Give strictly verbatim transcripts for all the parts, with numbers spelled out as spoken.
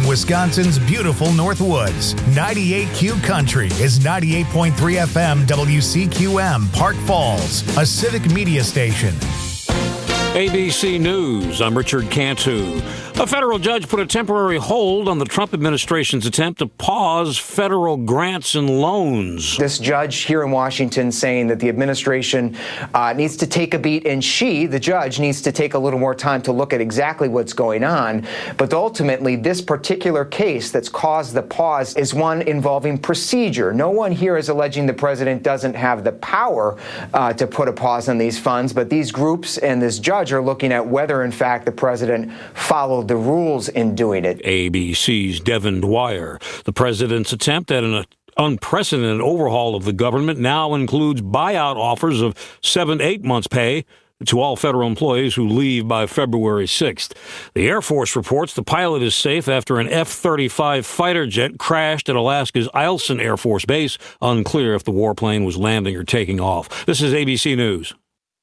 Wisconsin's beautiful Northwoods. ninety-eight Q Country is ninety-eight point three F M W C Q M, Park Falls, a civic media station. A B C News, I'm Richard Cantu. A federal judge put a temporary hold on the Trump administration's attempt to pause federal grants and loans. This judge here in Washington saying that the administration uh, needs to take a beat, and she, the judge, needs to take a little more time to look at exactly what's going on. But ultimately, this particular case that's caused the pause is one involving procedure. No one here is alleging the president doesn't have the power uh, to put a pause on these funds, but these groups and this judge are looking at whether, in fact, the president followed the rules in doing it. A B C's Devin Dwyer. The president's attempt at an unprecedented overhaul of the government now includes buyout offers of seven to eight months' pay to all federal employees who leave by February sixth. The Air Force reports the pilot is safe after an F thirty-five fighter jet crashed at Alaska's Eielson Air Force Base. Unclear if the warplane was landing or taking off. This is A B C News.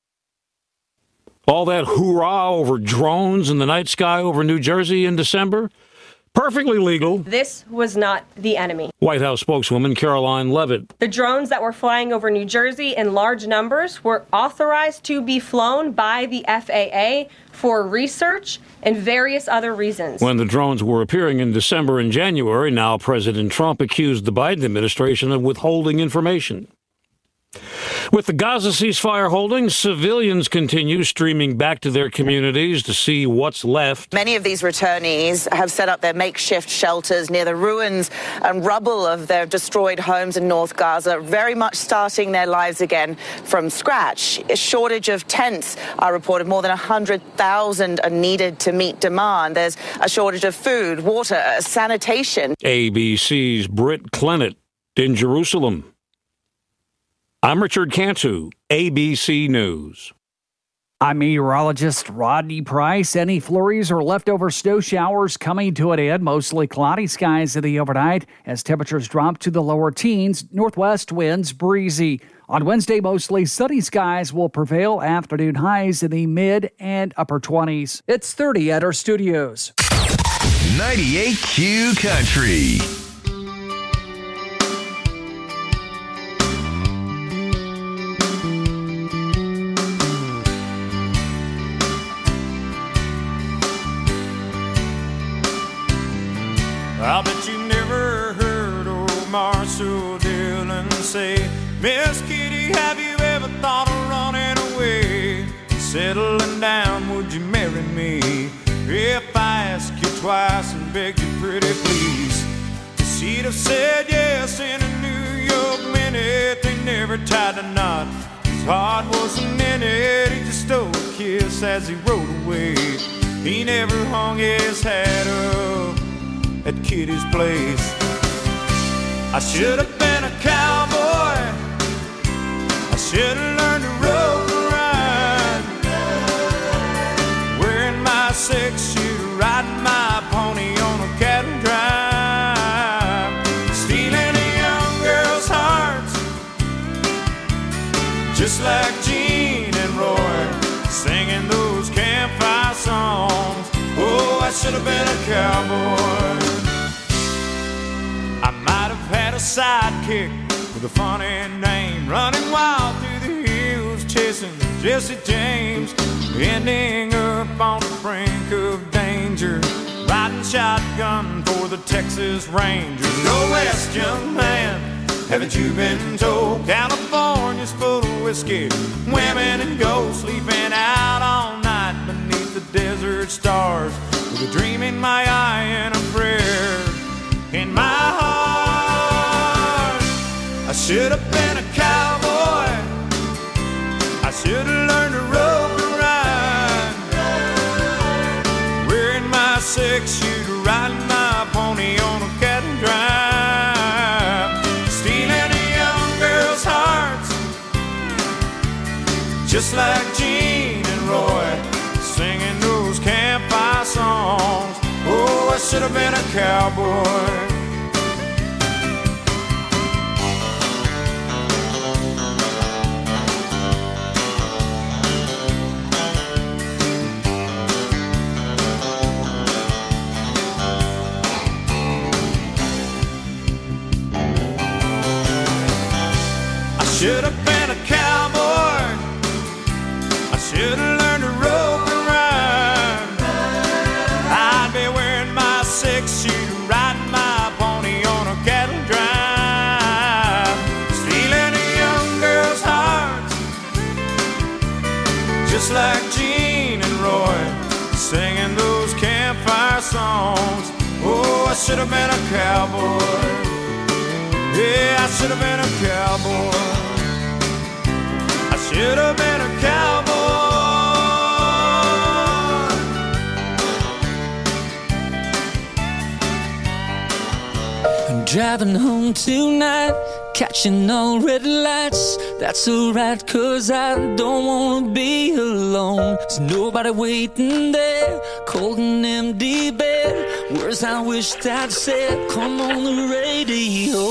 All that hoorah over drones in the night sky over New Jersey in December? Perfectly legal. This was not the enemy. White House spokeswoman Caroline Leavitt. The drones that were flying over New Jersey in large numbers were authorized to be flown by the F A A for research and various other reasons. When the drones were appearing in December and January, now President Trump accused the Biden administration of withholding information. With the Gaza ceasefire holding, civilians continue streaming back to their communities to see what's left. Many of these returnees have set up their makeshift shelters near the ruins and rubble of their destroyed homes in North Gaza, very much starting their lives again from scratch. A shortage of tents are reported. More than one hundred thousand are needed to meet demand. There's a shortage of food, water, sanitation. A B C's Britt Clennett in Jerusalem. I'm Richard Cantu, A B C News. I'm meteorologist Rodney Price. Any flurries or leftover snow showers coming to an end. Mostly cloudy skies in the overnight as temperatures drop to the lower teens. Northwest winds breezy. On Wednesday, mostly sunny skies will prevail. Afternoon highs in the mid and upper twenties. It's thirty at our studios. ninety-eight Q Country. I bet you never heard old Marshall Dillon say, Miss Kitty, have you ever thought of running away? Settling down, would you marry me? If I ask you twice and beg you pretty please. She'd have said yes in a New York minute. They never tied a knot. His heart wasn't in it. He just stole a kiss as he rode away. He never hung his hat up at Kitty's place. I should have been a cowboy. I should have learned to rope and ride, wearing my six-shooter, riding my pony on a cattle drive, stealing a young girl's hearts, just like Gene and Roy, singing those campfire songs. Oh, I should have been a cowboy. I might have had a sidekick with a funny name, running wild through the hills, chasing Jesse James, ending up on the brink of danger, riding shotgun for the Texas Rangers. Go west, young man, haven't you been told? California's full of whiskey, women and gold, sleeping out all night beneath the desert stars, with a dream in my eye and a prayer in my heart. I should have been a cowboy. I should have learned to rope and ride, wearing my six-shooter, riding my pony on a cattle drive, stealing a young girl's hearts, just like Gene and Roy, singing those campfire songs. Oh, I should have been a cowboy. should have been a cowboy. I should have learned to rope and run. I'd be wearing my six-shooter, riding my pony on a cattle drive, stealing a young girl's heart, just like Gene and Roy, singing those campfire songs. Oh, I should have been a cowboy. Yeah, I should have been a cowboy. I should have been a cowboy. I'm driving home tonight, catching all red lights. That's alright, cause I don't wanna be alone. There's nobody waiting there, cold and empty bed. Words I wished I'd said, come on the radio.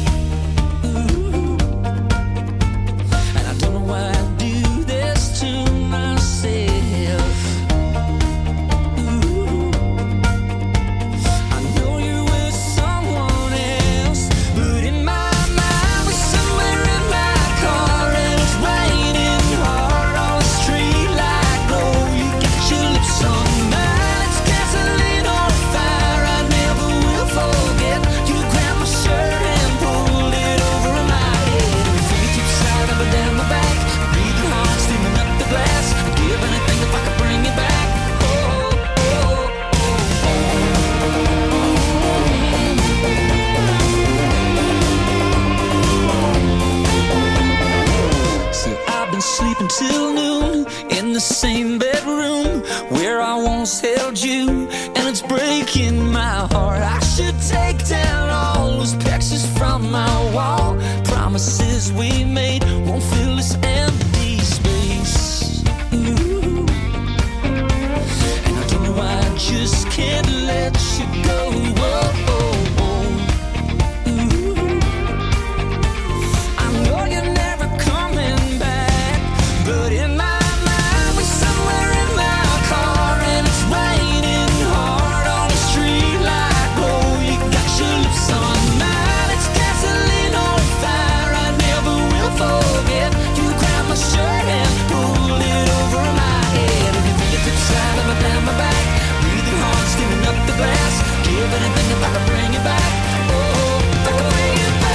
Sleeping till noon in the same bedroom where I once held you, and it's breaking my heart. I should take down all those pictures from my wall. Promises we made won't fill this empty space. Ooh. And I don't know why I just can't let you go. Whoa, whoa, whoa. Ooh. I know you're never coming back, but in my mind, we're somewhere in my car, and it's raining hard on the street like glow. You got your lips on mine, it's gasoline on fire. I never will forget. You grabbed my shirt and pulled it over my head, and your fingertips slide up and down my back, breathing hard, skimming up the glass. Give anything if I could bring you back. Oh, if I could bring you back.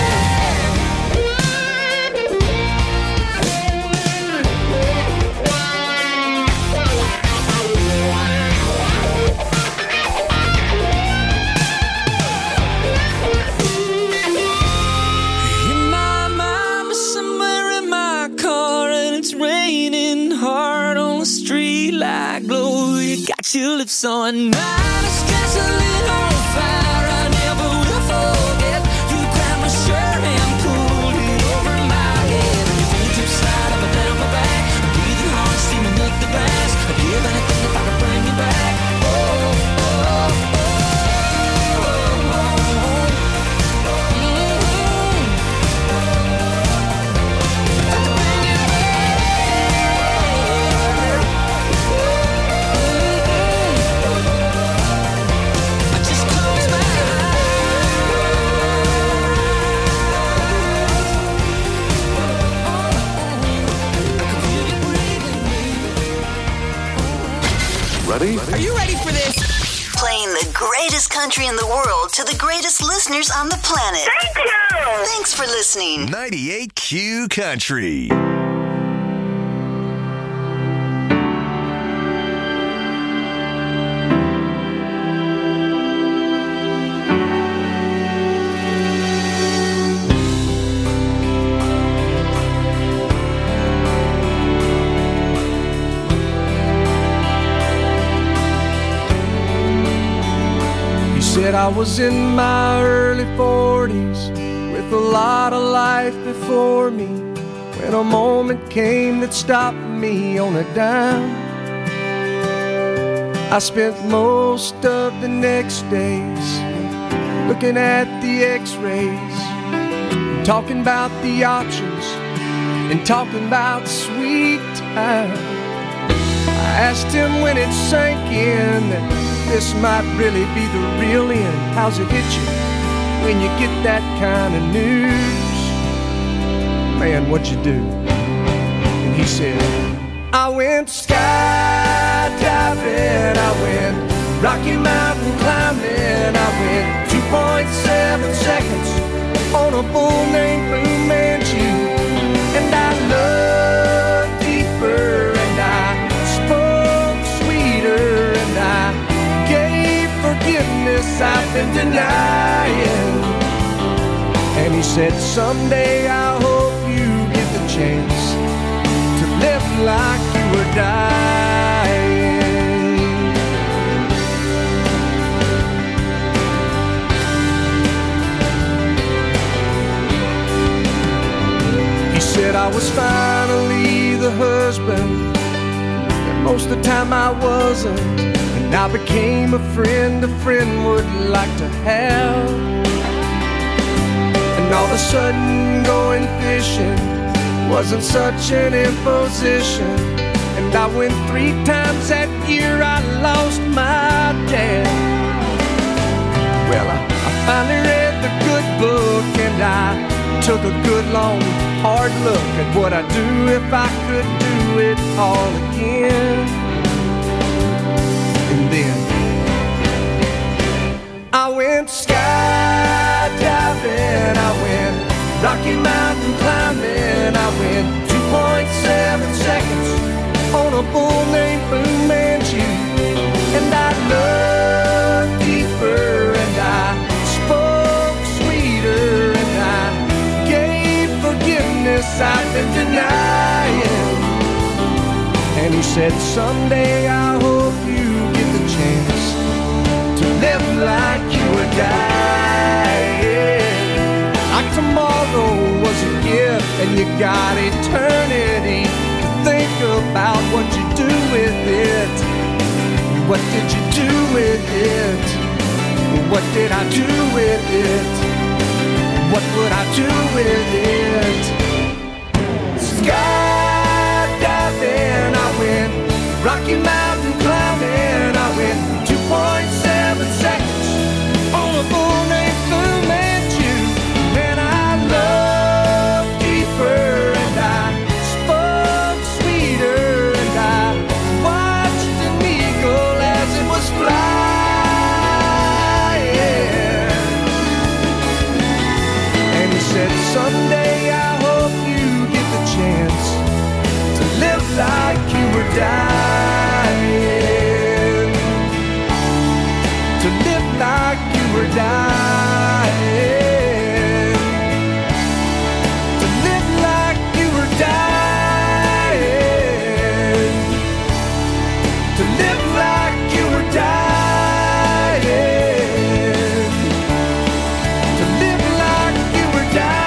In my mind, we're somewhere in my car, and it's raining hard on the street like glow. You got your lips on mine, it's gasoline on fire. I never will forget. You grabbed my shirt and pulled it over my head, and your fingertips slide up and down my back, breathing hard, steaming up the glass. I'd give anything if I could bring you back. Oh, oh, oh, oh, oh, oh, oh. Mm-hmm. If I could bring you back. I just close my eyes. Ready? Are you ready for this? Playing the greatest country in the world to the greatest listeners on the planet. Thank you! Thanks for listening. ninety-eight Q Country. He said I was in my early forties with a lot of life before me, when a moment came that stopped me on a dime. I spent most of the next days looking at the x-rays, talking about the options and talking about sweet time. I asked him when it sank in that this might really be the real end. How's it hit you when you get that kind of news? Man, man, what'd you do? And he said, I went skydiving, I went Rocky Mountain climbing, I went two point seven seconds on a bull named Fu Manchu. And I looked deeper and I spoke sweeter and I gave forgiveness I've been denying. And he said, someday I hope you get the chance to live like you were dying. He said I was finally the husband that most of the time I wasn't, and I became a friend a friend would like to have. And all of a sudden going fishing wasn't such an imposition. And I went three times that year, I lost my dad. Well, I, I finally read the good book and I took a good long hard look at what I'd do if I could do it all again. And then I went skydiving, I went Rocky Mountain climbing, I went two point seven seconds on a bull named Fu Manchu. And I looked deeper and I spoke sweeter and I gave forgiveness I've been denying. And he said, someday I hope you get the chance to live like you were dying. Like tomorrow was a gift and you got eternity to think about what you do with it. What did you do with it? What did I do with it? What would I do with it? Skydiving, I went Rocky Mountain climbing, I went two point seven seconds on a bull named Fu Manchu. And I looked deeper and I spoke sweeter and I watched an eagle as it was flying. And he said, someday I hope you get the chance to live like you were dying. To live like you were dying. To live like you were dying. To live like you were dying. To live like you were dying.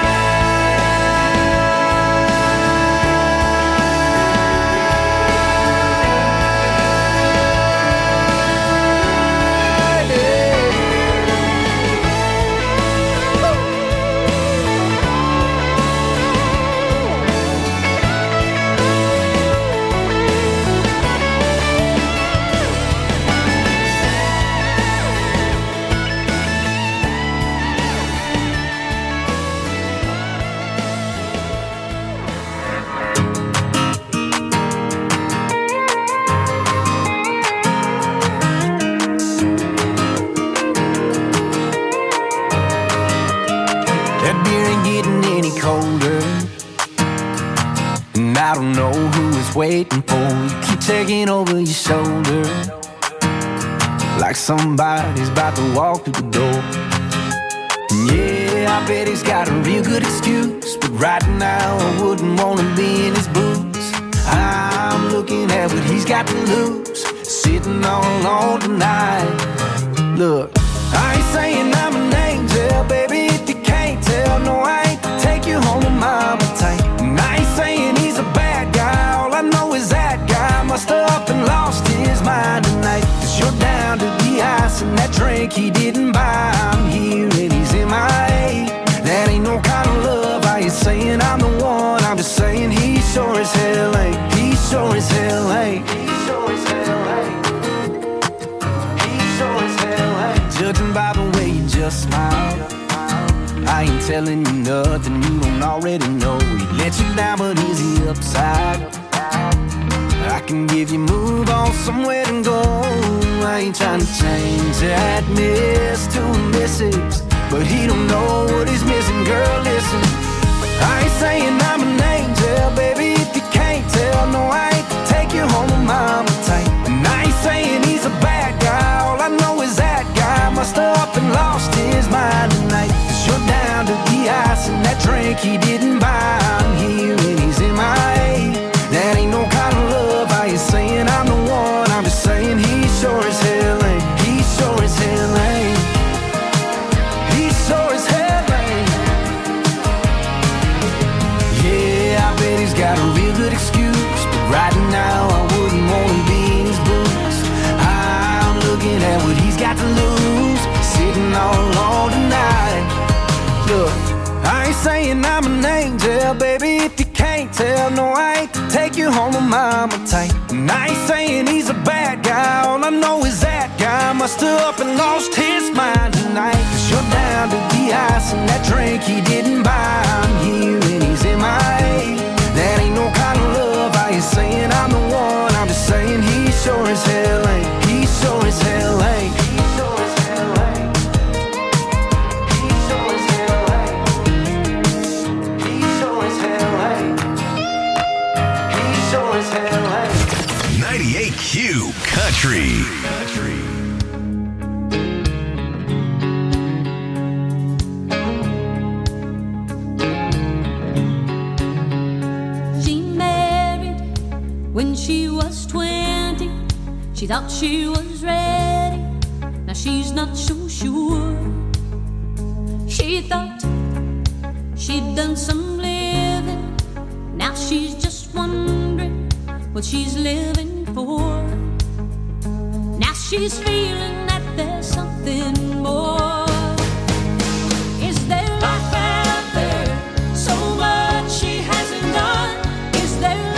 That beer ain't getting any colder, and I don't know who is waiting for you. Keep checking over your shoulder, like somebody's about to walk through the door. And yeah, I bet he's got a real good excuse, but right now I wouldn't wanna be in his boots. I'm looking at what he's got to lose, sitting all alone tonight. Look, I ain't saying I'm an angel, baby, if you can't tell. No, I ain't to take you home to mama tank. And I ain't saying he's a bad guy, all I know is that guy must have up and lost his mind tonight. Cause you're down to the ice and that drink he didn't buy. I'm here and he's in my A. That ain't no kind of love. I ain't saying I'm the one, I'm just saying he sure as hell ain't. He sure as hell ain't. He sure as hell ain't. He sure as hell ain't. Judging by the way you just smiled, I I ain't telling you nothing you don't already know. He let you down, but is he upside? I can give you move on somewhere to go. I ain't trying to change that miss to a missus, but he don't know what he's missing. Girl, listen, I ain't saying I'm an angel, baby, if you can't tell. No, I ain't to take you home with mama tight. And I ain't saying he's a bad guy, all I know is that guy must have up and lost his mind tonight. Cause you're down to the ice and that drink he didn't buy. I'm here and he's in my A. That ain't no kind of love. I ain't saying I'm the one, I'm just saying he sure as hell ain't. He sure as hell ain't. He sure as hell ain't. Yeah, I bet he's got a real good excuse, but right now I wouldn't want to be in his boots. I'm looking at what he's got to lose, sitting all alone tonight. Look, I ain't saying I'm an angel, baby, if you can't tell. No, I ain't to take you home with mama tight. And I ain't saying he's a bad guy, all I know is that guy must have up and lost his mind tonight. Cause you're down to the ice and that drink he didn't buy. I'm here and he's in my A. That ain't no kind of love. I ain't saying I'm the one, I'm just saying he sure as hell ain't. He sure as hell ain't. He sure as hell ain't. He sure as hell ain't. He sure as hell ain't. He sure as hell ain't. ninety-eight Q Country. Country. When she was twenty, she thought she was ready. Now she's not so sure. She thought she'd done some living. Now she's just wondering what she's living for. Now she's feeling that there's something more. Is there life out there? So much she hasn't done. Is there life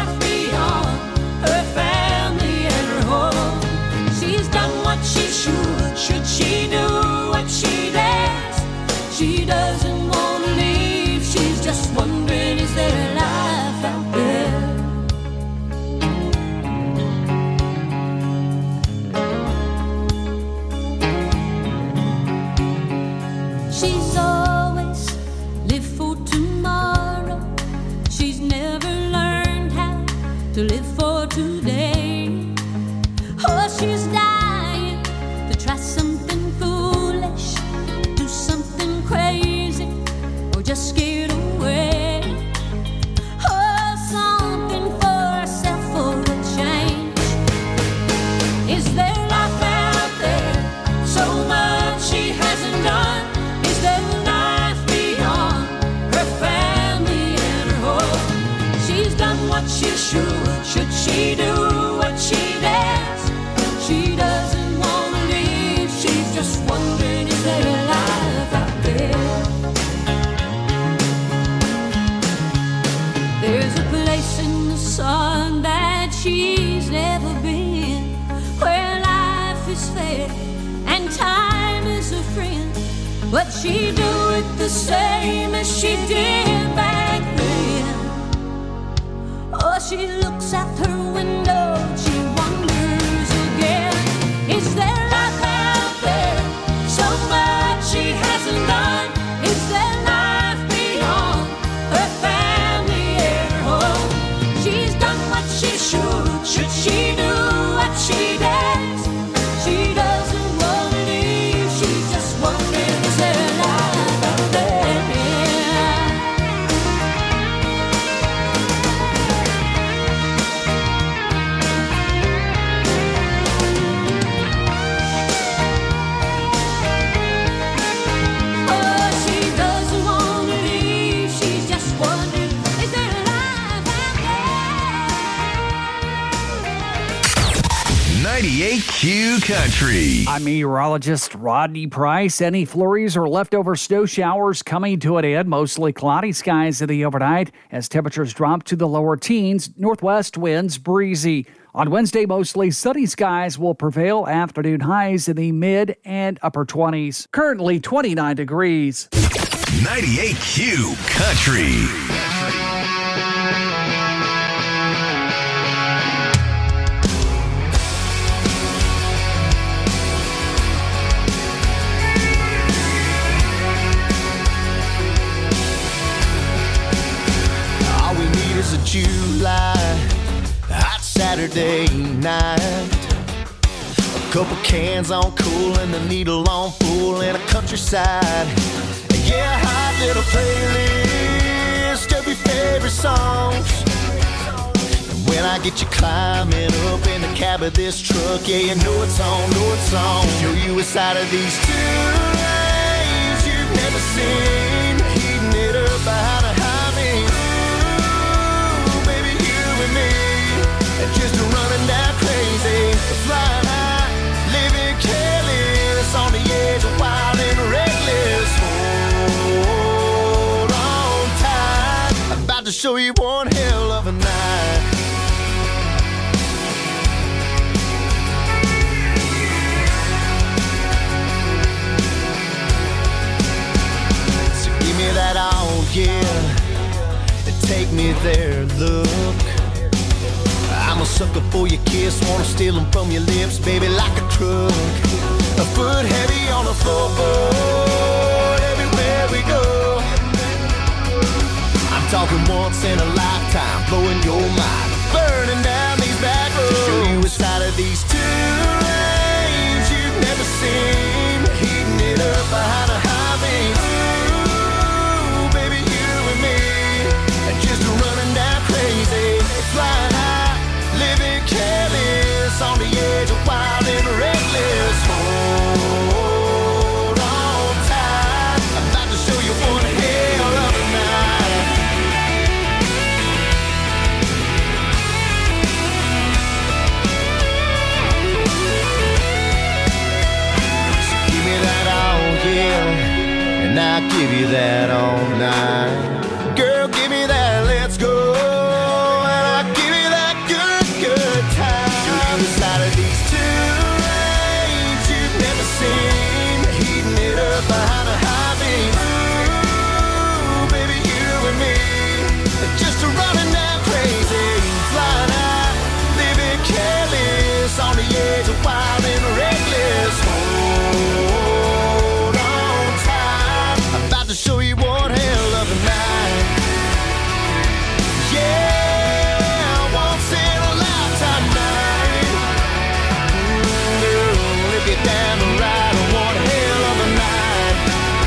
she should? Should she do what she does? She doesn't want to leave. She's just wondering, is there a life out there? She's always lived for tomorrow. She's never learned how to live for today. Oh, she's dying. Try something foolish, do something crazy, or just scared away. Oh, something for herself for a change. Is there life out there? So much she hasn't done. Is there life beyond her family and her home? She's done what she should. Should she do what she does? She doesn't. Just wondering, is there a life out there? There's a place in the sun that she's never been, where life is fair and time is a friend. But she do it the same as she did back then. Oh, she looks out her window, she wonders again. Is there life out there? So much she hasn't done. Is there life beyond her family and her home? She's done what she should. Should she do what she does? She doesn't want to leave. She's just wondering, is there a life out there? ninety-eight Q Country. I'm meteorologist Rodney Price. Any flurries or leftover snow showers coming to an end. Mostly cloudy skies in the overnight as temperatures drop to the lower teens. Northwest winds breezy. On Wednesday, mostly sunny skies will prevail. Afternoon highs in the mid and upper twenties. Currently twenty-nine degrees. ninety-eight Q Country. All we need is a July hot Saturday night. A couple cans on cool and the needle on full and a countryside. Yeah, hot little playlist of your favorite songs. And when I get you climbing up in the cab of this truck, yeah, you know it's on, know it's on. Show you a side of these two lanes you've never seen. Heating it up behind a high beam. Ooh, baby, you and me, and just running down crazy, flying high, living careless on the edge of wild and reckless. Hold on tight, I'm about to show you one hell of a night. So give me that all, yeah, and take me there, look. I'm a sucker for your kiss, wanna steal them from your lips, baby, like a truck. A foot heavy on the floorboard, everywhere we go. I'm talking once in a lifetime, blowing your mind, burning down these back roads. To show you a side of these two lanes you've never seen. Heating it up behind a high beam. Ooh, baby, you and me, and just running down crazy, flying high, living careless on the edge of wild and reckless. Hold on tight, I'm about to show you one hell of a night. So give me that all, yeah, and I'll give you that all night. Girl, give me that, let's go. Side of these two lanes you've never seen. Heating it up behind a high beam. Ooh, baby, you and me, just running down crazy, flying high, living careless on the edge of wild and reckless. Hold on tight, I'm about to show you one hell of a night. Yeah, once in a lifetime night. Get down the ride on one hell of a night.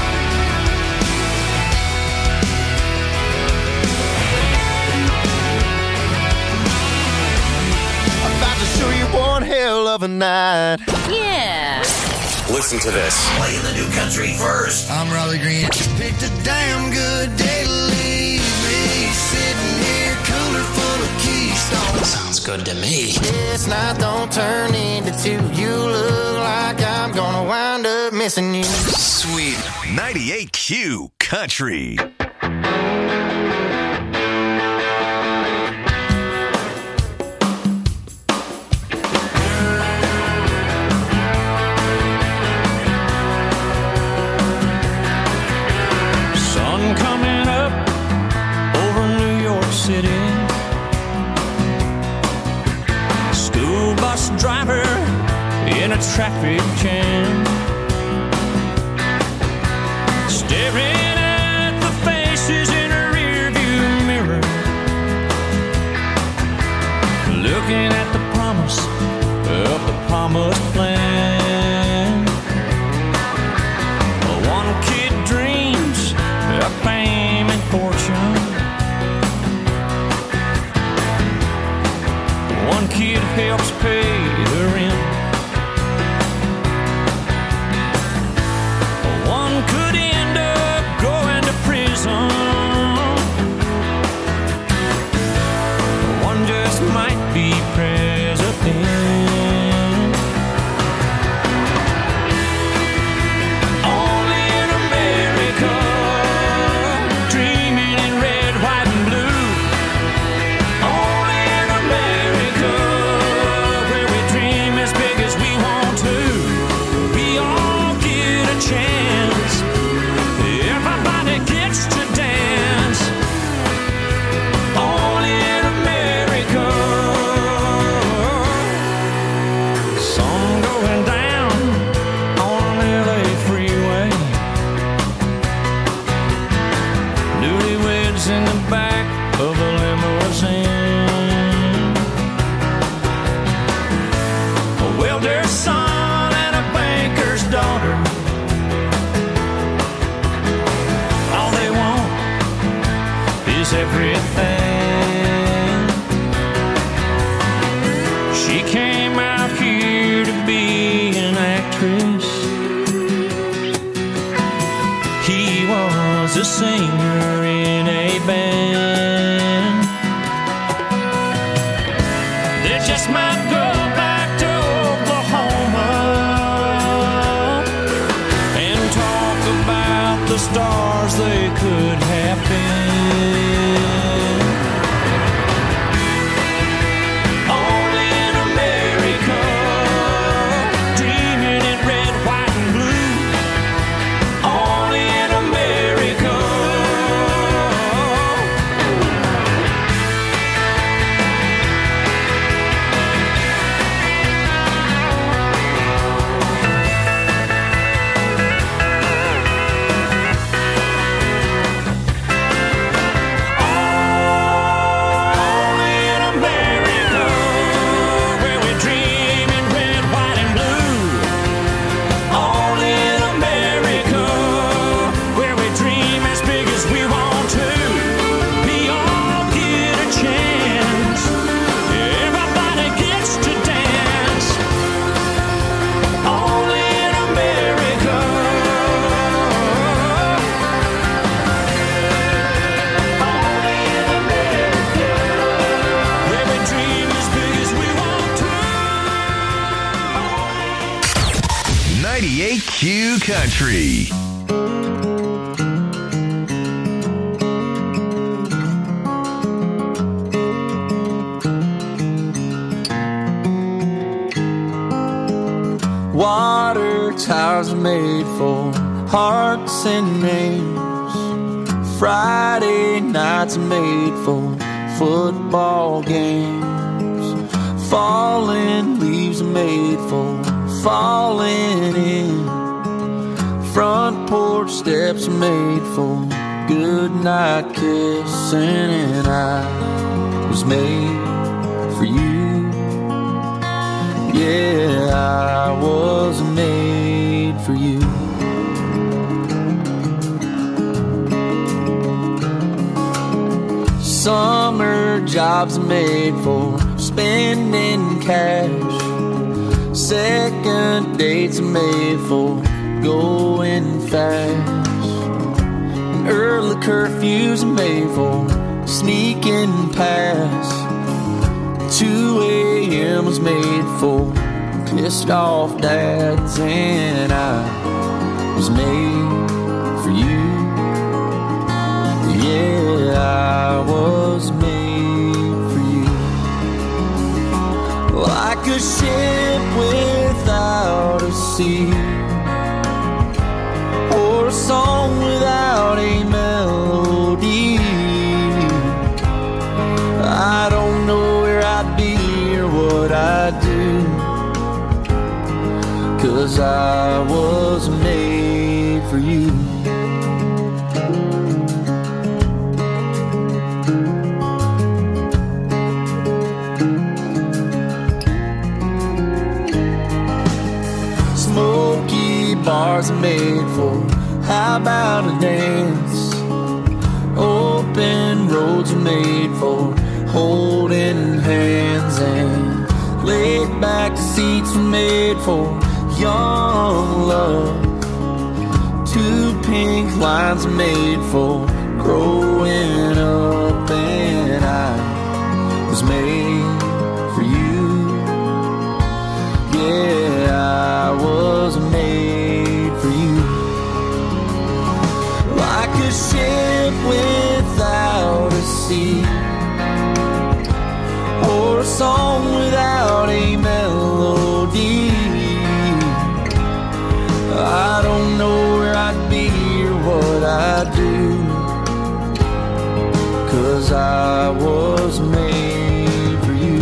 I'm about to show you one hell of a night. Yeah. Listen to this. Playing the new country first. I'm Raleigh Green. Picked a damn good day to leave me sitting here, cooler full of Keystone. Sounds good to me. This night don't turn into two. You look like I'm gonna wind up missing you. Sweet. ninety-eight Q Country. Sun coming up over New York City. School bus driver in a traffic jam, staring at the faces in a rearview mirror, looking at the promise of the promised plan. One kid dreams of fame and fortune, one kid helps pay the rent. One could end up going to prison. One just might be president. Only in America, dreaming in red, white, and blue. Only in America, where we dream as big as we want to. We all get a chance. Everybody get Country. Water towers are made for hearts and names. Friday nights are made for football games. Falling leaves are made for falling in. Front porch steps are made for good night kissing. And I was made for you. Yeah, I was made for you. Summer jobs are made for spending cash. Second dates are made for going fast. And early curfews are made for sneaking past. two a.m. was made for pissed off dads. And I was made for you. Yeah, I was made for you. Like a ship without a sea, or a song without a melody. I don't know where I'd be or what I'd do, 'cause I was made for you. Smoky bars are made for how about a dance. Open roads are made for holding hands. And laid back seats are made for young love. Two pink lines are made for growing up. And I was made for you. Yeah, I was made for you. Like a ship without a sea, or a song without a melody. I don't know where I'd be or what I'd do, 'cause I was made for you.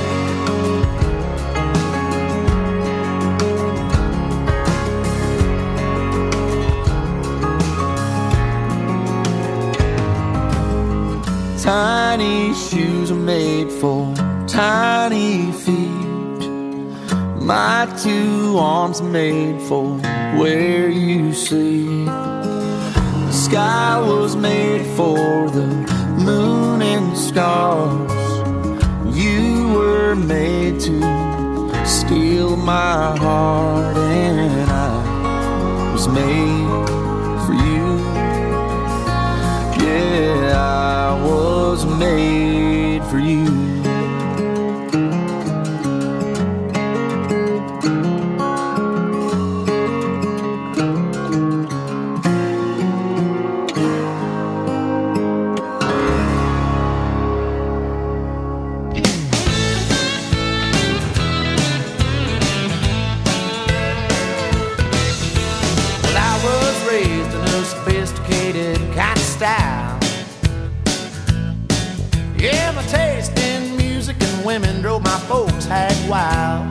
Tiny shoes are made for tiny feet. My two arms are made for where you sleep. The sky was made for the moon and stars. You were made to steal my heart. And I was made for you. Yeah, I was made for you. Well, I was raised in a sophisticated kind of style. Yeah, my taste in music and women drove my folks hag wild.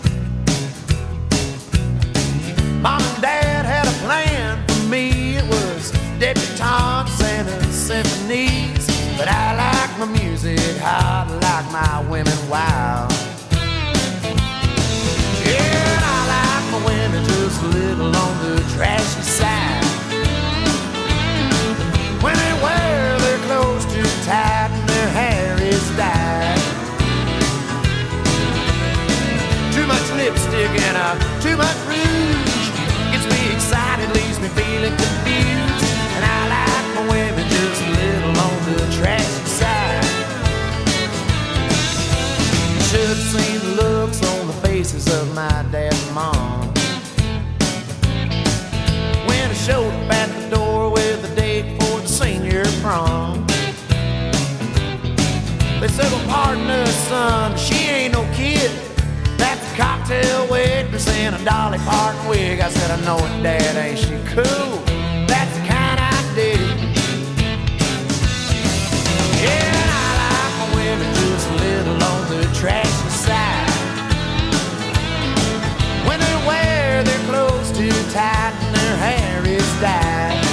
Mom and Dad had a plan for me. It was debutantes and symphonies. But I like my music hot, I like my women wild. Yeah, and I like my women just a little on the trashy side. When they wear their clothes too tight and their hair is dyed. Too much lipstick and uh, too much rouge gets me excited, leaves me feeling confused. And I like my women just a little on the trashy side. Should have seen the looks on the faces of my dad and mom They said, well, pardon us, son, she ain't no kid. That's a cocktail waitress in a Dolly Parton wig. I said, I know it, Dad, ain't she cool? That's the kind I dig. Yeah, I like my women just a little on the trashy side. When they wear their clothes too tight and their hair is dyed.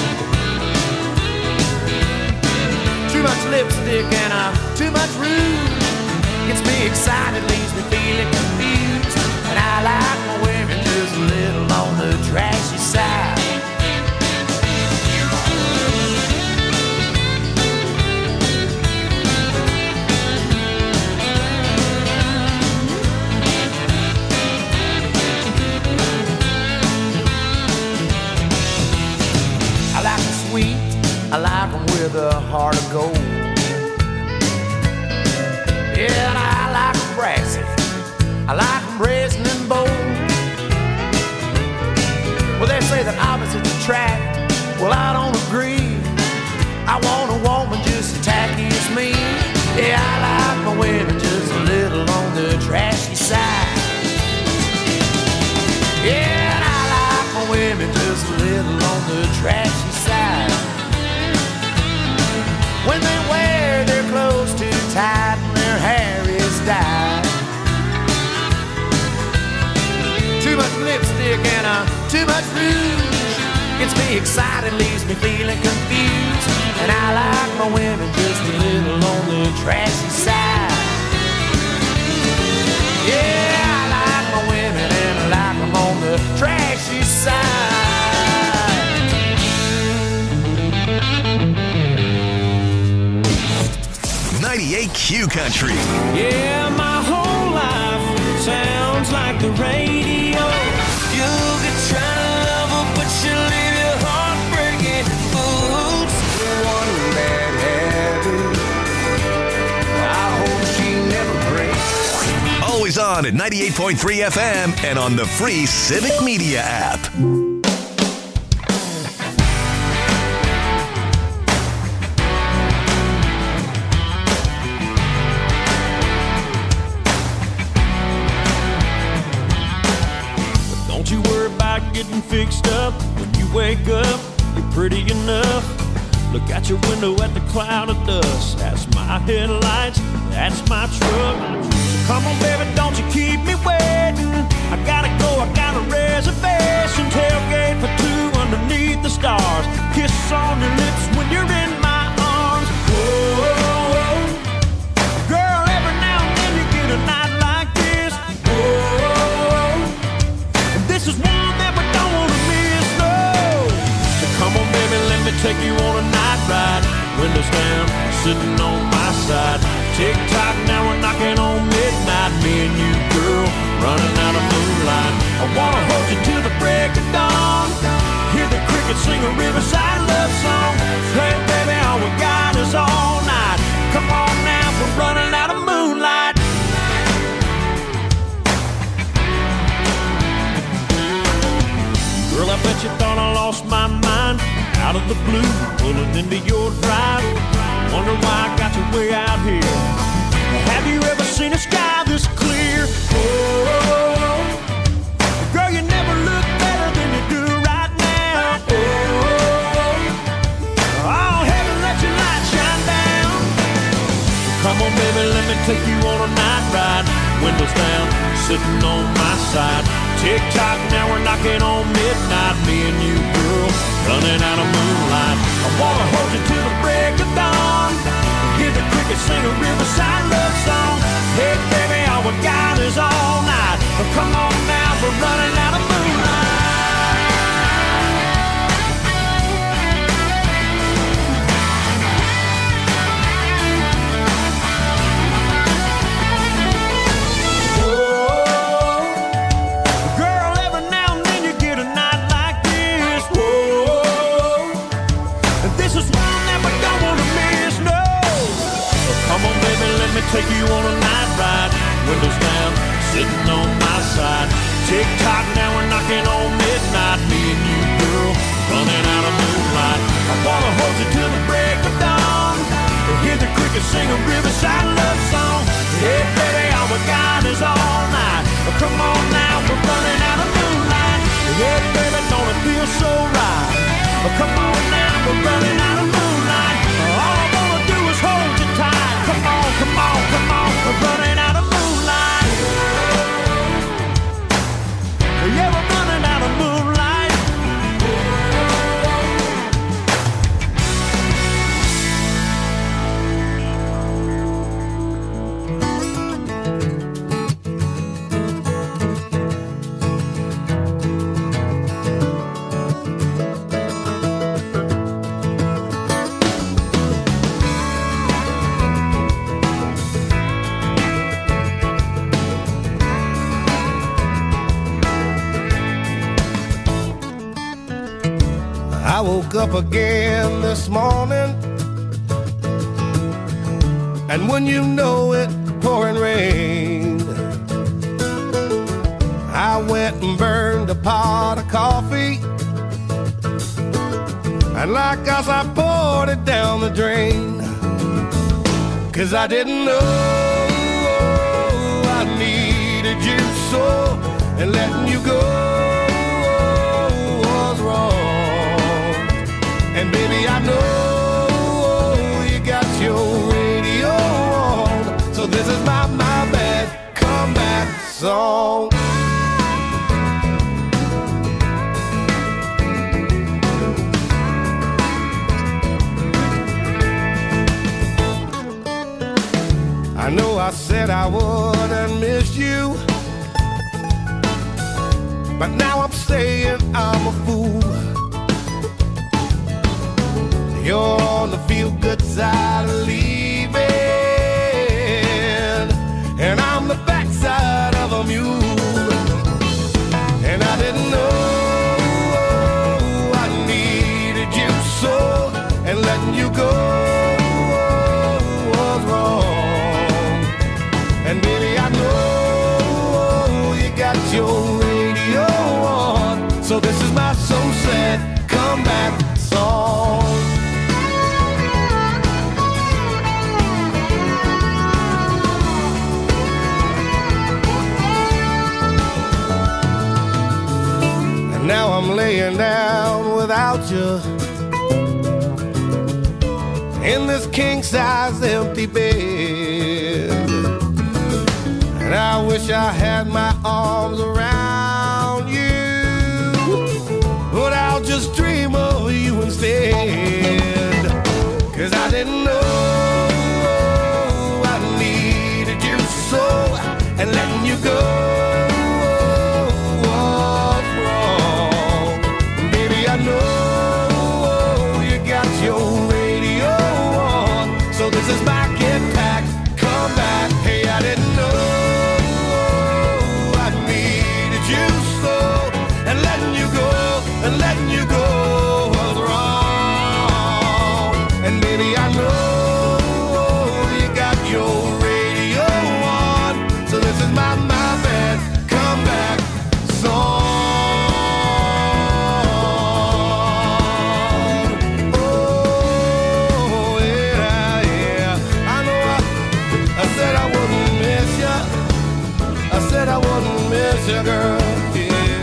Too much lipstick and uh, too much rouge gets me excited, leaves me feeling confused. And I like my women just a little on the trashy side. I like them sweet, I like them with a heart of gold. Yeah, and I like them brassy, I like them brazen and bold. Well, they say that opposites attract, well, I don't agree. I want a woman just as tacky as me. Yeah, I like my women just a little on the trashy side. Yeah, and I like my women just a little on the trashy side. When they wear their clothes too tight and their hair is dyed. Too much lipstick and uh, too much rouge gets me excited, leaves me feeling confused. And I like my women just a little on the trashy side. Yeah, I like my women and I like them on the trashy side. ninety-eight Q Country. Yeah, my whole life sounds like the radio. You could try to love her, but she'll leave your heart breaking. Oops, one bad habit. I hope she never breaks. Always on at ninety-eight point three F M and on the free Civic Media app. Don't you worry about getting fixed up. When you wake up, you're pretty enough. Look out your window at the cloud of dust. That's my headlights, that's my truck. So come on, baby, don't you keep me waiting. I gotta go, I got a reservation. Tailgate for two underneath the stars. Kiss on your lips when you're in my arms. Whoa, girl, every now and then you get a night like this. Whoa, and this is one that we don't want to miss, no. So come on, baby, let me take you on a night ride. Windows down, sitting on my side. Tick-tock, now we're knocking on midnight. Me and you, girl, running out of moonlight. I wanna hold you till the break of dawn. Hear the crickets sing a riverside love song. Hey, baby, all we got is all night. Come on now, we're running out of moonlight. Girl, I bet you thought I lost my mind. Out of the blue, pulling into your drive. Wonder why I got you way out here. Have you ever seen a sky this clear? Oh, girl, you never look better than you do right now. Oh, oh, heaven, let your light shine down. Come on, baby, let me take you on a night ride. Windows down, sitting on my side. Tick-tock, now we're knocking on midnight. Me and you, girl, running out of moonlight. I wanna hold you till the break of dawn. Hear the crickets sing a riverside love song. Hey, baby, all we got is all night. Come on now, we're running out of moonlight. Take you on a night ride, windows down, sitting on my side. Tick-tock, now we're knocking on midnight. Me and you, girl, running out of moonlight. I wanna hold you till the break of dawn. Hear the crickets sing a riverside love Hey, baby, all we got is all night. Come on now, we're running out of moonlight. Hey, baby, don't it feel so right? Come on now, we're running out of moonlight. All I wanna do is hold you tight. Come on, come on, come on, we're running out of moonlight. Yeah, we're running out of moonlight. I woke up again this morning, and when you know it, pouring rain. I went and burned a pot of coffee, and like us I poured it down the drain. Cause I didn't know I needed you so, and letting you go was wrong. And baby, I know you got your radio on, so this is my, my bad comeback song. I know I said I wouldn't miss you, but now I'm saying I'm a fool. You're on the feel-good side of leaving, and I'm the backside of a mule. And I didn't know I needed you so, and letting you go was wrong. And baby, I know you got your radio on, so this is my so sad comeback song. Now I'm laying down without you in this king-size empty bed, and I wish I had my arms around you, but I'll just dream of you instead. Cause I didn't know I needed you so, and letting you go this is my get back, come back. Hey, I didn't know I needed you so, and letting you go, and letting you go was wrong. And baby, I know you got your radio on, so this is my, my bad comeback song. I wouldn't miss you, girl, yeah.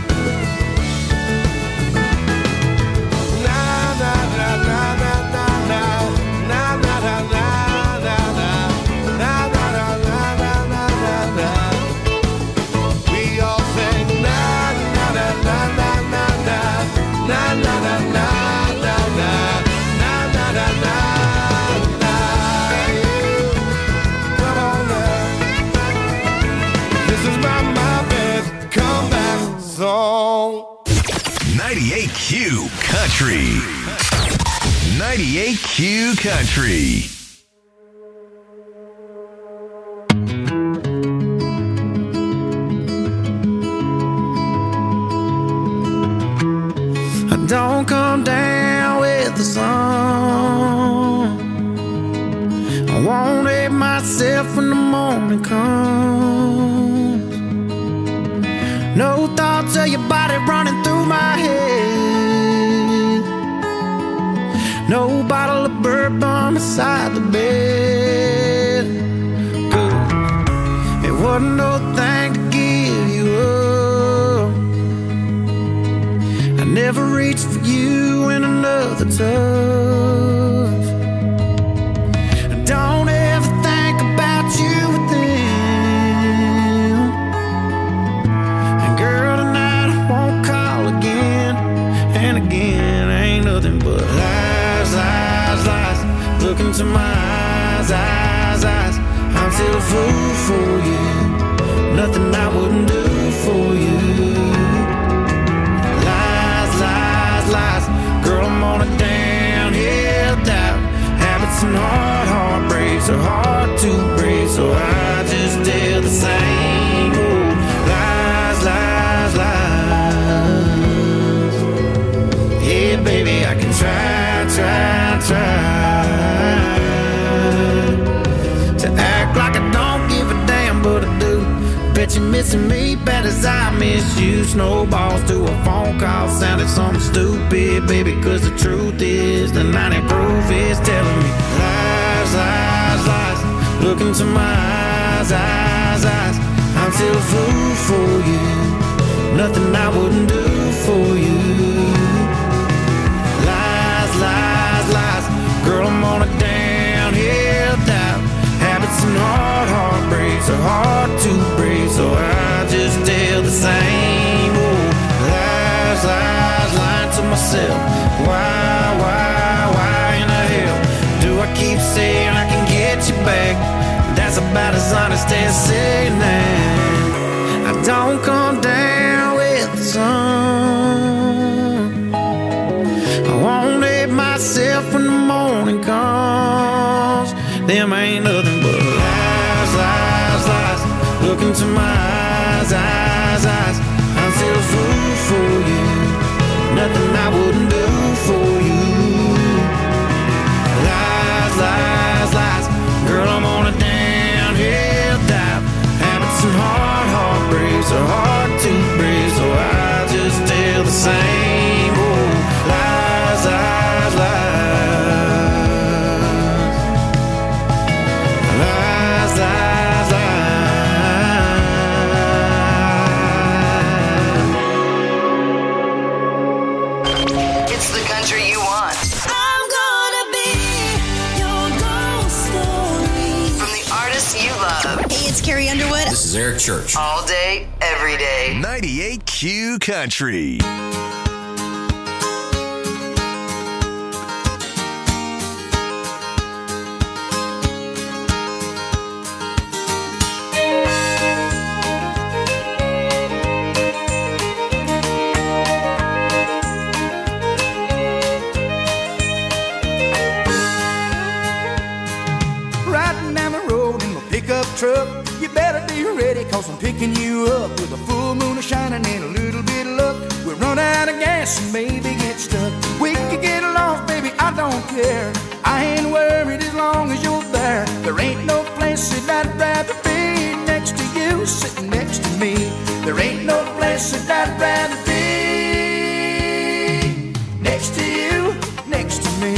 Na na na na na na na na na na na na na na na na na na. We all sing na na na na na na na na na na na na na na na na. ninety-eight Q Country. ninety-eight Q Country. Don't come down with the sun. I won't hate myself when the morning comes. No thoughts of your body running through my head. No bottle of bourbon beside the bed. Good. fool for you. Nothing I wouldn't do for you. Lies, lies, lies. Girl, I'm on a downhill dive. Habits and hard heartbreaks are hard to break, so I just tell the same old lies, lies, lies. Yeah, baby, I can try, try, try to act like I don't give a damn, but I do. Bet you're missing me bad as I miss you. Snowballs to a phone call sounded something stupid, baby, cause the truth is the ninety proof is telling me lies, lies, lies. Look into my eyes, eyes, eyes. I'm still a fool for you. Nothing I wouldn't do for you. Lies, lies, lies. Girl, I'm on a downhill dive. Habits and hard heartbreaks are hard to break, so I just tell the same old lies, lies, lying to myself. Why, why, why in the hell do I keep saying I can get you back? That's about as honest as saying that I don't come down with the sun. I won't let myself when the morning comes. Them ain't nothing but lies, lies, lies. Look into my eyes, eyes, eyes. I'm still a fool for you. Nothing I wouldn't do for you. Lies, lies, lies. Girl, I'm on a downhill dive. Habits and hard heartbreaks are hard to break, so I just tell the same old lies, lies, lies. Lies, lies, lies. It's the country you want. I'm gonna be your ghost story. From the artists you love. Hey, it's Carrie Underwood. This is Eric Church. All day, every day. ninety-eight Q Country. Riding down the road in my pickup truck. You better be ready, cause I'm picking you up with a full moon shining and a little bit of luck. We'll run out of gas and maybe get stuck. We could get lost, baby, I don't care. I ain't worried as long as you're there. There ain't no place that I'd rather be next to you, sitting next to me. There ain't no place that I'd rather be next to you, next to me.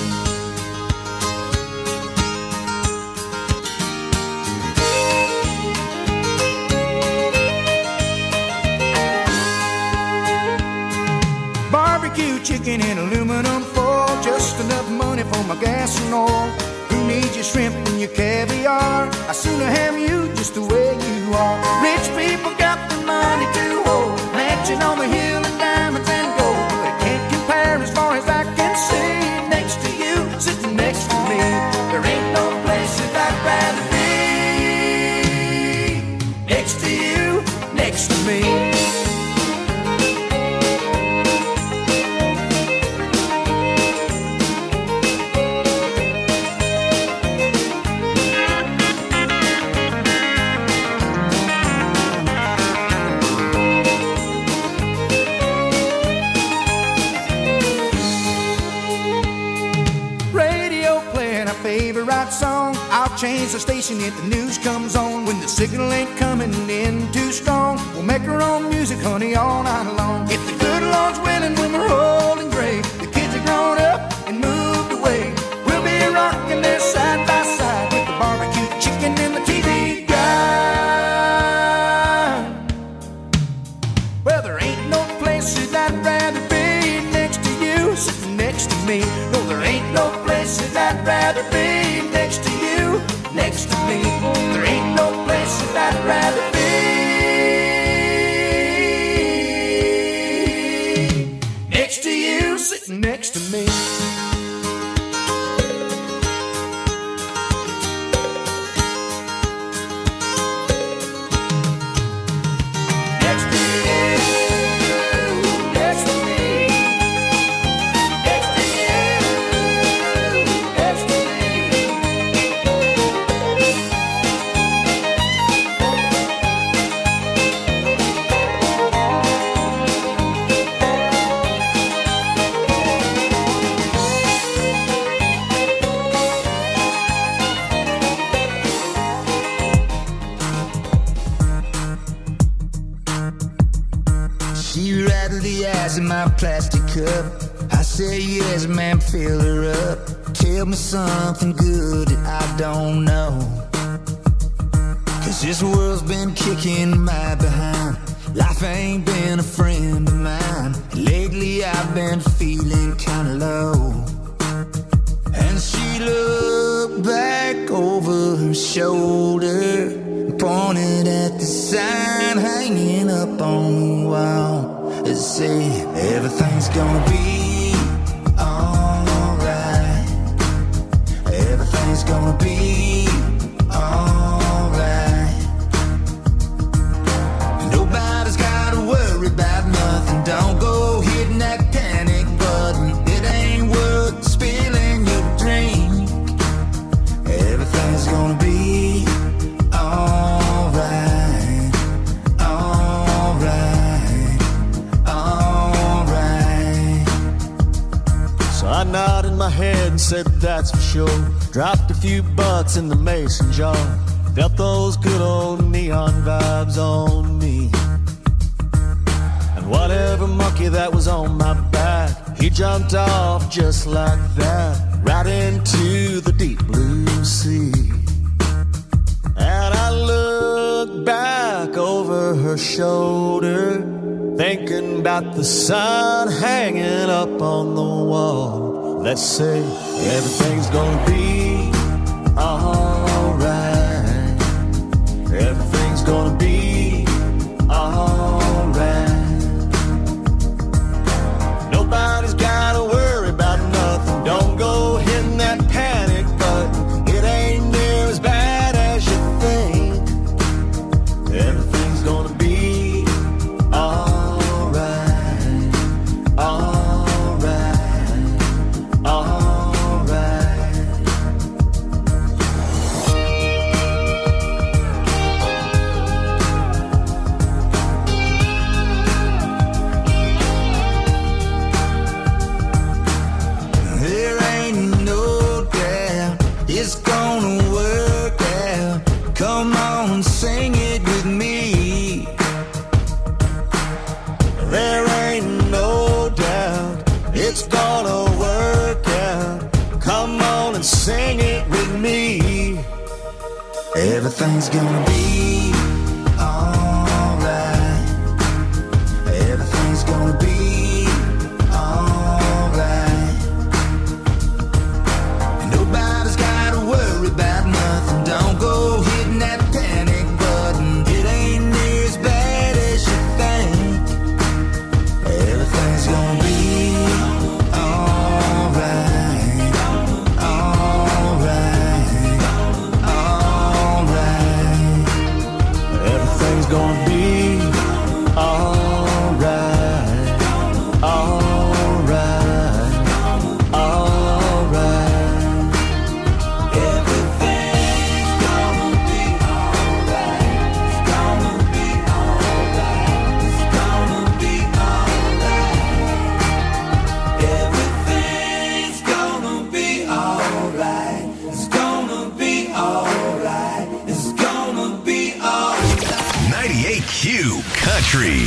Barbecue chicken in aluminum foil, just enough money for my gas and oil. Who needs your shrimp and your caviar? I sooner have you just the way you are. Rich people got the money to hold, mansion on the hill and diamonds and gold. They can't compare as far as I can see. Next to you, sitting next to me. There ain't no place that I'd rather be next to you, next to me. Favorite song, I'll change the station if the news comes on. When the signal ain't coming in too strong, we'll make our own music, honey, all night long. If the good Lord's willing, when we're old and gray, the kids are grown up and moved away, we'll be rocking there side by side with the barbecue chicken and the T V guide. Well, there ain't no place that I'd rather be next to you, sitting next to me. No, there ain't no place that I'd rather be next to you, next to me. There ain't no place that I'd rather be next to you, sitting next to me. ice in my plastic cup. I say yes, man, fill her up. Tell me something good that I don't know. Cause this world's been kicking my behind. Life ain't been a friend of mine. Lately I've been feeling kinda low. And she looked back over her shoulder, pointed at the sign hanging up on the wall. It said, everything's gonna be alright. Everything's gonna be alright. Nobody's gotta worry about nothing. Don't go hitting that panic button. It ain't worth spilling your drink. Everything's gonna be alright. Alright. Alright. So I nodded my head and said that's for sure. Dropped a few bucks in the mason jar. Felt those good old neon vibes on me. And whatever monkey that was on my back, he jumped off just like that, right into the deep blue sea. And I looked back over her shoulder, thinking about the sun hanging up on the wall. Let's say everything's gonna be alright. Everything's gonna be alright. Nobody's gotta worry about nothing. Don't go hitting that panic button. It ain't near as bad as you think. Everything's gonna be alright. Alright. Alright. There ain't no doubt it's gonna work out. Come on, sing it with me. There ain't no doubt it's gonna work out. Come on and sing it with me. Everything's gonna be alright. Everything's gonna be alright. Nobody's gotta worry about nothing. Don't go hitting that panic button. It ain't near as bad as you think. Everything's gonna be alright. Alright. Alright. Everything's gonna be alright. Alright. Alright. Everything's gonna be alright. It's gonna be alright. It's gonna be alright. Everything's gonna be alright. It's gonna be alright. It's gonna be alright. ninety-eight Q Country.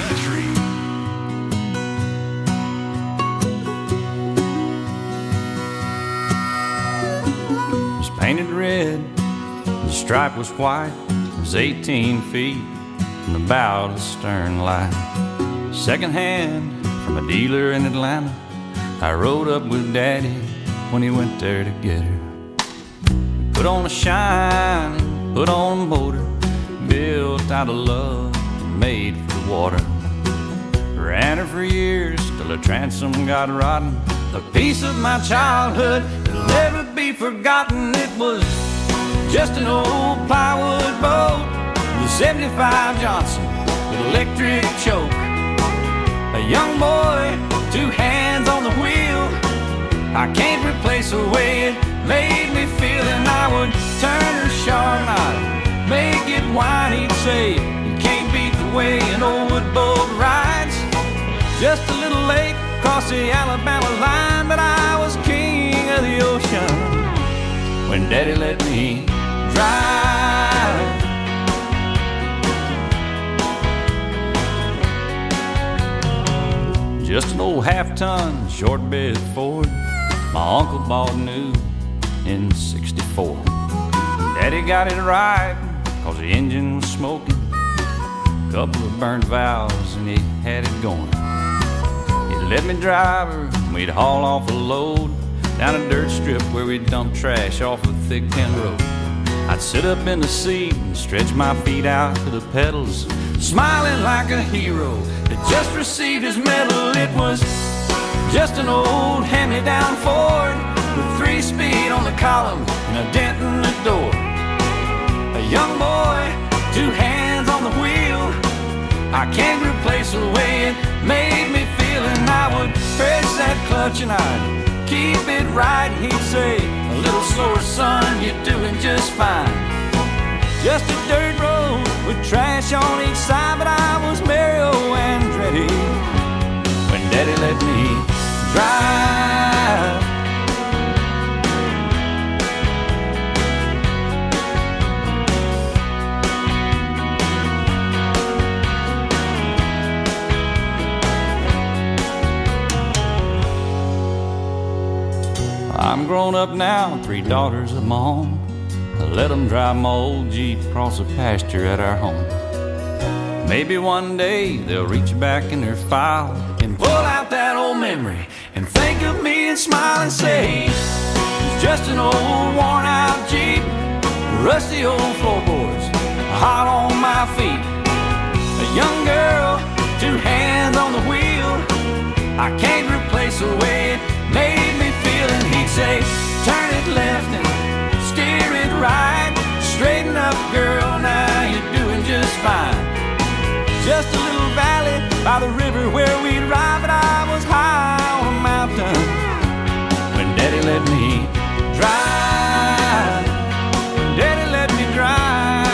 was painted red, the stripe was white. It was eighteen feet from the bow to the stern light. Second hand from a dealer in Atlanta, I rode up with Daddy when he went there to get her. Put on a shine, put on a motor, built out of love, made for the water. Ran her for years till the transom got rotten. A piece of my childhood that'll never be forgotten. It was just an old plywood boat with a seventy-five Johnson with electric choke. A young boy, two hands on the wheel. I can't replace the way it made me feel. And I would turn her sharp and I'd make it whine. He'd say, you can't beat the way an old wood boat rides. Just a little late across the Alabama line, but I was king of the ocean when Daddy let me drive. half-ton short bed Ford my uncle bought new in sixty-four. Daddy got it right, cause the engine was smoking, couple of burnt valves and he had it going. He'd let me drive her and we'd haul off a load down a dirt strip where we'd dump trash off a thick tin road. I'd sit up in the seat and stretch my feet out to the pedals, smiling like a hero that just received his medal. It was just an old hand-me-down Ford with three speed on the column and a dent in the door. A young boy, two hands on the wheel. I can't replace the way it made me feel. And I would press that clutch and I'd keep it right. And he'd say, a little slower, son, you're doing just fine. Just a dirt road with trash on each side, but I was Mario Andretti when Daddy let me drive. I'm grown up now, three daughters of my own. I let them drive my old Jeep across the pasture at our home. Maybe one day they'll reach back in their file and pull out that old memory and think of me and smile and say, it's just an old worn out Jeep, rusty old floorboards, hot on my feet. A young girl, two hands on the wheel. I can't replace the way it made me feel. And he'd say, turn it left and steer it right. Straighten up, girl, now you're doing just fine. Just a little valley by the river where we'd ride, but I was high on a mountain when Daddy let me drive. Daddy let me drive.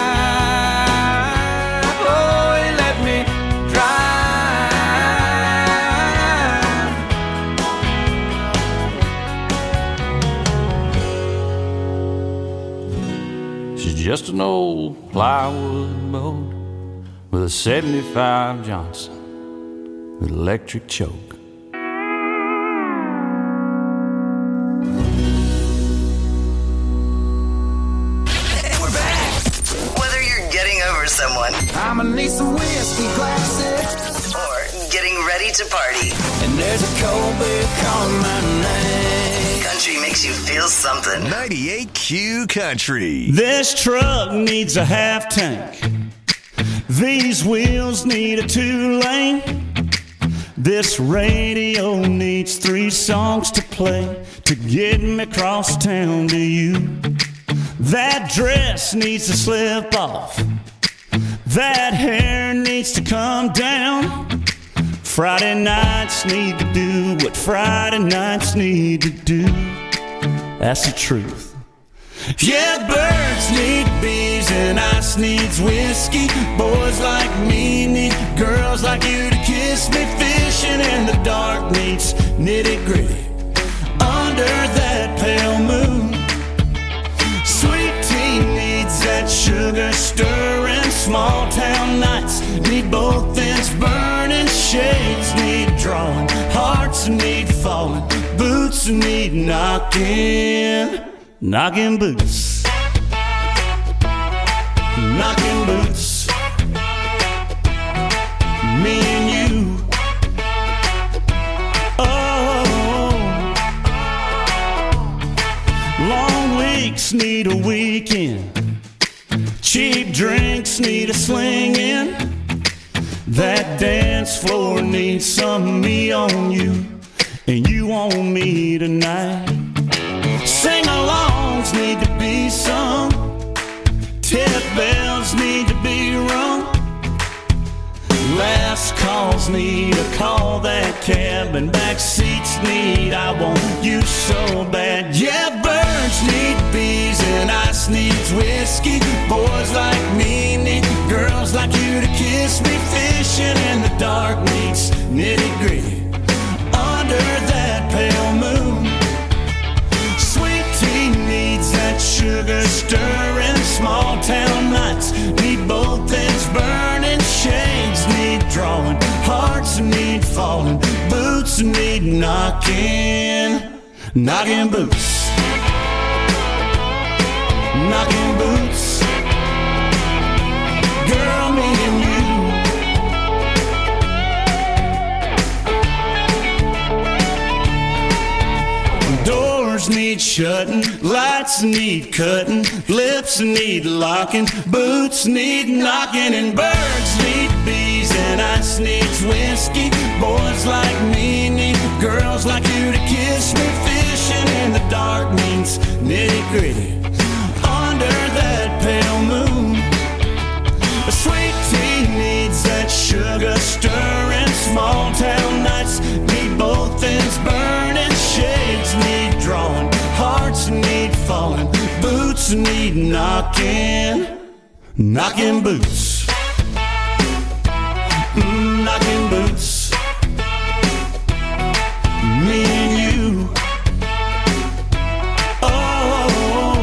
Oh, he let me drive. She's just an old plywood boat with a seventy-five Johnson with electric choke. We're back. Whether you're getting over someone, I'ma need some whiskey glasses, or getting ready to party, and there's a cold beer calling my name. country makes you feel something. ninety-eight Q Country. This truck needs a half tank. These wheels need a two-lane. This radio needs three songs to play to get me across town to you. That dress needs to slip off. That hair needs to come down. Friday nights need to do what Friday nights need to do. That's the truth. Yeah, birds need bees and ice needs whiskey. Boys like me need girls like you to kiss me. Fishing in the dark needs nitty gritty under that pale moon. Sweet tea needs that sugar stirring. Small town nights need both ends burning. Shades need drawing, hearts need falling, boots need knocking. Knocking boots, knocking boots, me and you. Oh, long weeks need a weekend. Cheap drinks need a swinging. That dance floor needs some me on you, and you on me tonight. Sing-alongs need to be sung. Tip bells need to be rung. Last calls need a call that cab, and back seats need I want you so bad. Yeah, birds need bees and ice needs whiskey. Boys like me need girls like you to kiss me. Fishing in the dark needs nitty-gritty under that pale moon. Sugar stirring, small town nights need both ends burning. Shades need drawing, hearts need falling, boots boots need knocking, knocking boots, knocking boots. Girl, me and you. Doors need shutting, lights need cutting, lips need locking, boots need knocking, and birds need bees, and ice needs whiskey. Boys like me need girls like you to kiss me. Fishing in the dark means nitty gritty under that pale moon. A sweet tea needs that sugar stirring. Small town nights need both ends burning. Shades need drawing, hearts need falling, boots need knocking, knocking boots, mm, knocking boots. Me and you. Oh,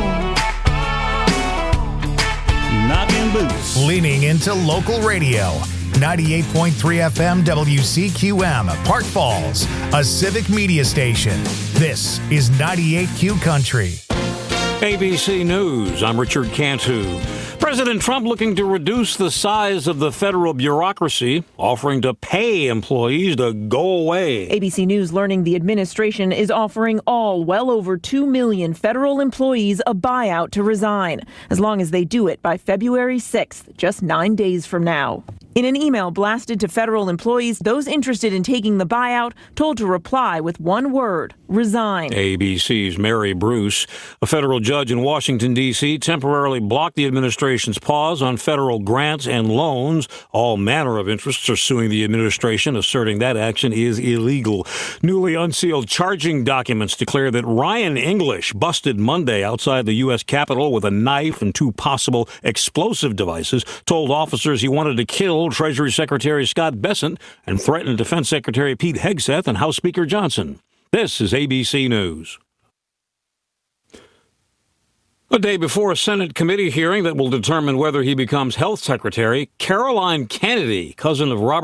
knocking boots. Leaning into local radio. ninety-eight point three F M W C Q M, Park Falls, a civic media station. This is ninety-eight Q Country. A B C News, I'm Richard Cantu. President Trump looking to reduce the size of the federal bureaucracy, offering to pay employees to go away. A B C News learning the administration is offering all well over two million federal employees a buyout to resign, as long as they do it by February sixth, just nine days from now. In an email blasted to federal employees, those interested in taking the buyout told to reply with one word: resign. A B C's Mary Bruce. A federal judge in Washington, D C temporarily blocked the administration's pause on federal grants and loans. All manner of interests are suing the administration, asserting that action is illegal. Newly unsealed charging documents declare that Ryan English busted Monday outside the U S Capitol with a knife and two possible explosive devices, told officers he wanted to kill Treasury Secretary Scott Bessent and threatened Defense Secretary Pete Hegseth and House Speaker Johnson. This is A B C News. A day before a Senate committee hearing that will determine whether he becomes health secretary, Caroline Kennedy, cousin of Robert